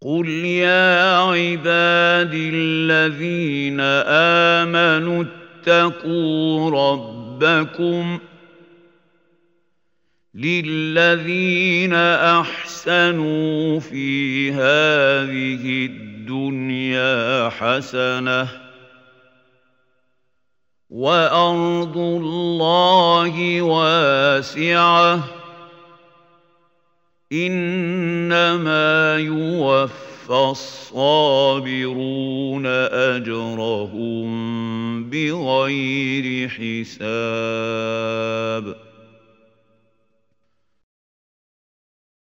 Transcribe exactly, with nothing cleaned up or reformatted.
قل يا عبادي الذين آمنوا اتقوا ربكم للذين أحسنوا في هذه الدنيا حسنة وأرض الله واسعة إنما يوفى الصابرون أجرهم بغير حساب